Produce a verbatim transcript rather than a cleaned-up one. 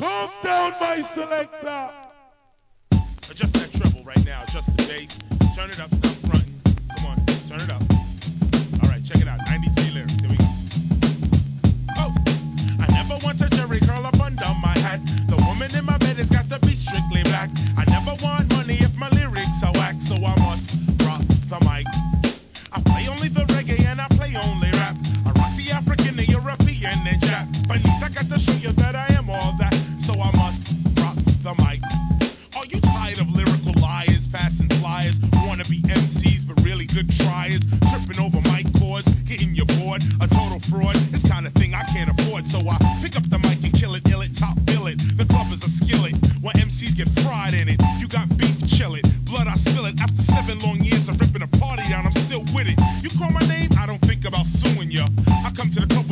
Calm down, my selector. Adjust that treble right now. Adjust the bass. Turn it up. Stop fronting. Come on. Turn it up. All right. Check it out. ninety